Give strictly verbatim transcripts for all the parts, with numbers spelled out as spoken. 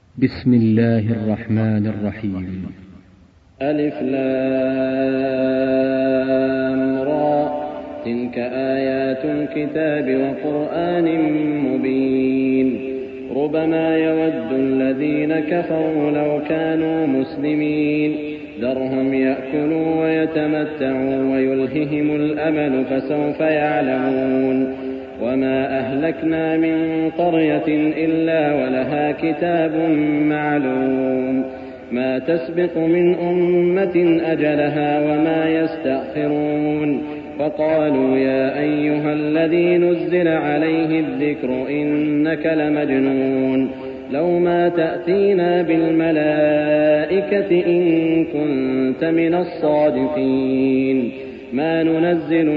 بسم الله الرحمن الرحيم. ألف لام را، تلك آيات الكتاب وقرآن مبين. ربما يود الذين كفروا لو كانوا مسلمين، ذرهم يأكلوا ويتمتعوا ويلههم الأمل فسوف يعلمون. وما أهلكنا من قرية إلا ولها كتاب معلوم، ما تسبق من أمة أجلها وما يستأخرون. وقالوا يا أيها الذي نزل عليه الذكر إنك لمجنون، لو ما تأتينا بالملائكة إن كنت من الصادقين. ما ننزل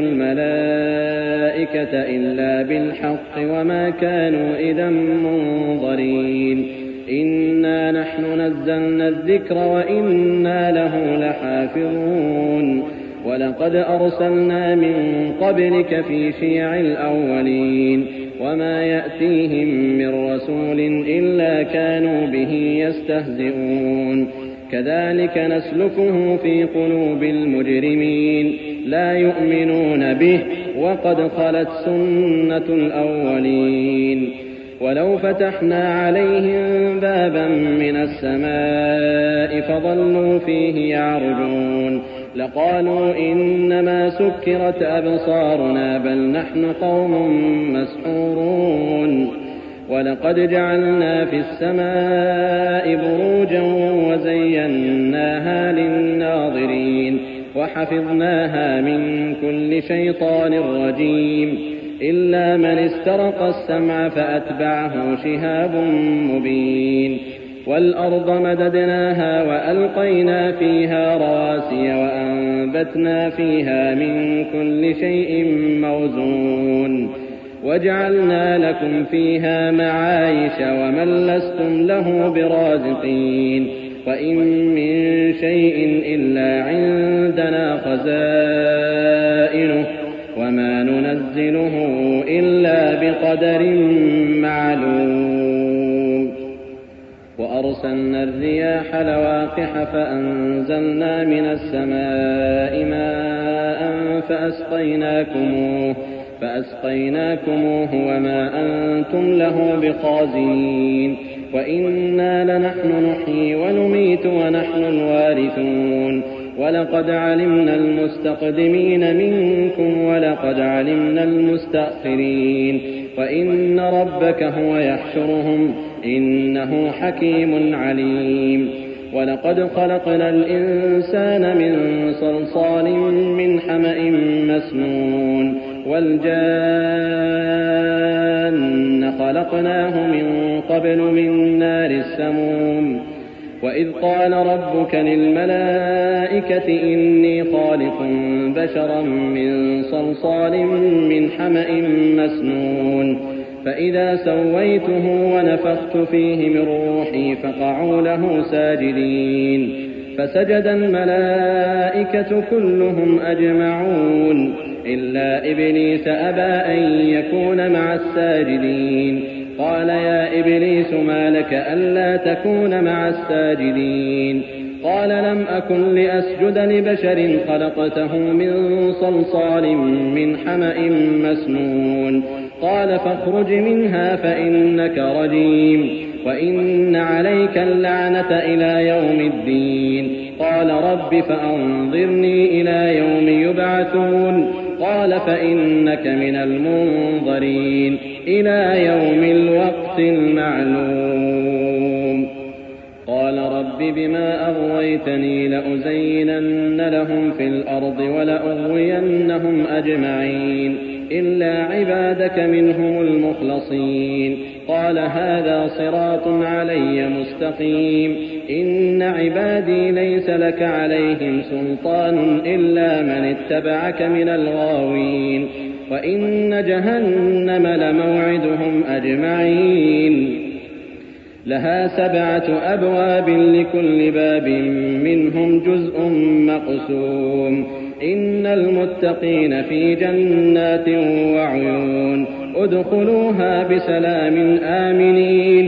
الملائكة إلا بالحق وما كانوا إذا منظرين. إنا نحن نزلنا الذكر وإنا له لحافظون. ولقد أرسلنا من قبلك في شيع الأولين، وما يأتيهم من رسول إلا كانوا به يستهزئون. كذلك نسلكه في قلوب المجرمين، لا يؤمنون به وقد خلت سنة الأولين. ولو فتحنا عليهم بابا من السماء فظلوا فيه يعرجون لقالوا إنما سكرت أبصارنا بل نحن قوم مسحورون. ولقد جعلنا في السماء بروجا وزيناها للناظرين وحفظناها من كل شيطان رجيم إلا من استرق السمع فأتبعه شهاب مبين. والأرض مددناها وألقينا فيها رواسي وأنبتنا فيها من كل شيء موزون وجعلنا لكم فيها معايش ومن لستم له برازقين. وإن من شيء إلا عندنا خزائنه وما ننزله إلا بقدر معلوم. وأرسلنا الرياح لواقح فأنزلنا من السماء ماء فأسقيناكموه فأسقيناكموه وما أنتم له بخازنين. وإنا لنحن نحيي ونميت ونحن الوارثون. ولقد علمنا المستقدمين منكم ولقد علمنا المستأخرين. وإن ربك هو يحشرهم إنه حكيم عليم. ولقد خلقنا الإنسان من صلصال من حمأ مسنون والجان خلقناه من قبل من نار السموم. وإذ قال ربك للملائكة إني خالق بشرا من صلصال من حمأ مسنون فإذا سويته ونفخت فيه من روحي فقعوا له ساجدين. فسجد الملائكة كلهم أجمعون إلا إبليس أبى أن يكون مع الساجدين. قال يا إبليس ما لك ألا تكون مع الساجدين؟ قال لم أكن لأسجد لبشر خلقته من صلصال من حمأ مسنون. قال فاخرج منها فإنك رجيم وإن عليك اللعنة إلى يوم الدين. قال رب فأنظرني إلى يوم يبعثون. قال فإنك من المنظرين إلى يوم الوقت المعلوم. قال رب بما أغويتني لأزينن لهم في الأرض ولأغوينهم أجمعين إلا عبادك منهم المخلصين. قال هذا صراط علي مستقيم. إن عبادي ليس لك عليهم سلطان إلا من اتبعك من الغاوين. وإن جهنم لموعدهم أجمعين لها سبعة أبواب لكل باب منهم جزء مقسوم. إن المتقين في جنات وعيون ادخلوها بسلام آمنين.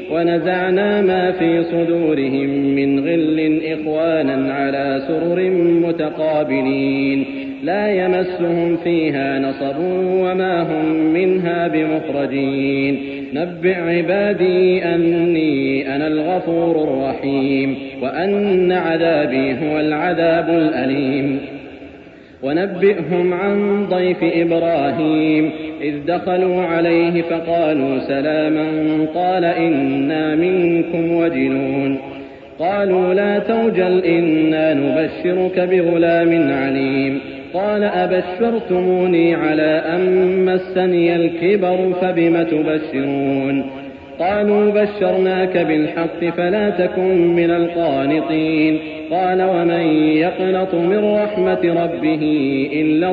ونزعنا ما في صدورهم من غل إخوانا على سرر متقابلين لا يمسهم فيها نصب وما هم منها بمخرجين نبئ عبادي أني أنا الغفور الرحيم وأن عذابي هو العذاب الأليم ونبئهم عن ضيف إبراهيم إذ دخلوا عليه فقالوا سلاما قال إنا منكم وجلون قالوا لا توجل إنا نبشرك بغلام عليم قال أبشرتموني على أن مسني الكبر فبم تبشرون قالوا بشرناك بالحق فلا تكن من القانطين قال ومن يقنط من رحمة ربه إلا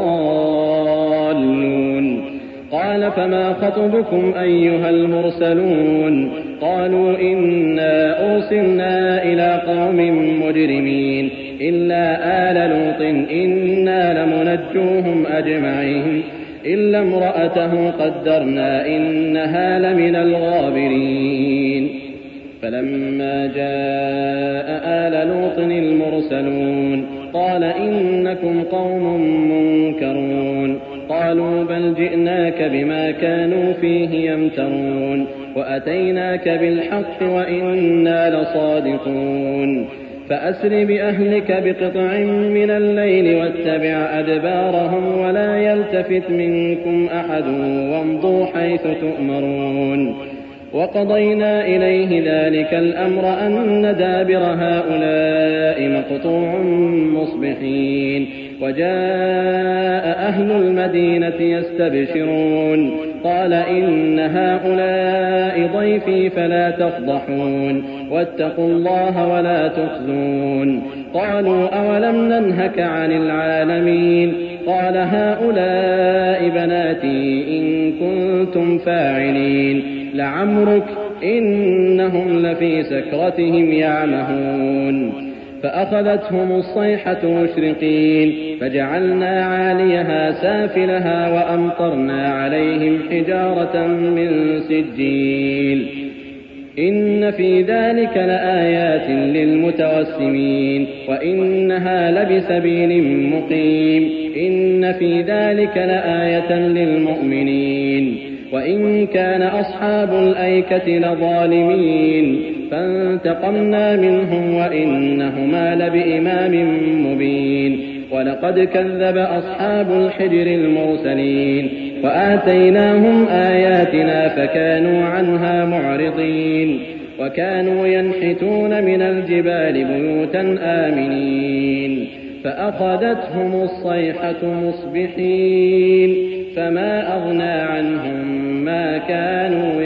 الضالون قال فما خطبكم أيها المرسلون قالوا إنا أرسلنا إلى قوم مجرمين إلا آل لوط إنا لمنجوهم أجمعين إلا امرأته قدرنا إنها لمن الغابرين فلما جاء آل لوط المرسلون قال إنكم قوم منكرون قالوا بل جئناك بما كانوا فيه يمترون وأتيناك بالحق وإنا لصادقون فأسر بأهلك بقطع من الليل واتبع أدبارهم ولا يلتفت منكم أحد وامضوا حيث تؤمرون وقضينا إليه ذلك الأمر أن دابر هؤلاء مقطوع مصبحين وجاء أهل المدينة يستبشرون قال إن هؤلاء ضيفي فلا تفضحون واتقوا الله ولا تخزون قالوا أولم ننهك عن العالمين قال هؤلاء بناتي إن كنتم فاعلين لعمرك إنهم لفي سكرتهم يعمهون فأخذتهم الصيحة مشرقين فجعلنا عاليها سافلها وأمطرنا عليهم حجارة من سجيل إن في ذلك لآيات للمتوسمين وإنها لبسبيل مقيم إن في ذلك لآية للمؤمنين وإن كان أصحاب الأيكة لظالمين فانتقمنا منهم وإنهما لبإمام مبين ولقد كذب أصحاب الحجر المرسلين وآتيناهم آياتنا فكانوا عنها معرضين وكانوا ينحتون من الجبال بيوتا آمنين فأخذتهم الصيحة مصبحين فما أغنى عنهم ما كانوا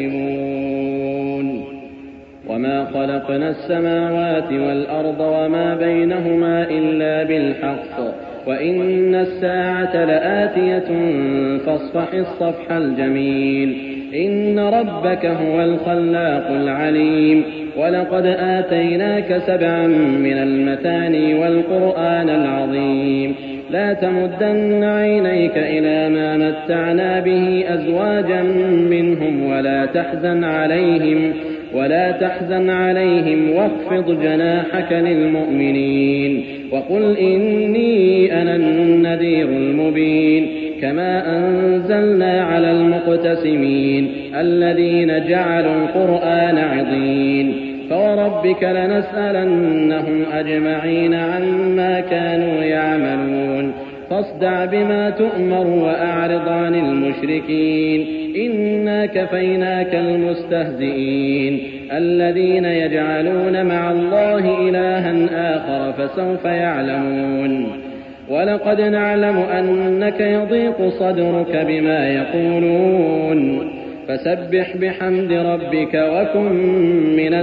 يكسبون وما خلقنا السماوات والأرض وما بينهما إلا بالحق وإن الساعة لآتية فاصفح الصفح الجميل إن ربك هو الخلاق العليم ولقد آتيناك سبعا من المثاني والقرآن العظيم لا تمدن عينيك إلى ما متعنا به أزواجا منهم ولا تحزن عليهم ولا تحزن عليهم واخفض جناحك للمؤمنين وقل إني أنا النذير المبين كما أنزلنا على المقتسمين الذين جعلوا القرآن عضين فوربك لنسألنهم أجمعين عما كانوا يعملون فاصدع بما تؤمر وأعرض عن المشركين إنا كفيناك المستهزئين الذين يجعلون مع الله إلها آخر فسوف يعلمون ولقد نعلم أنك يضيق صدرك بما يقولون فسبح بحمد ربك وكن من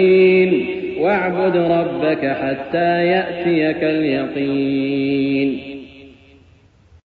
الساجدين واعبد ربك حتى يأتيك اليقين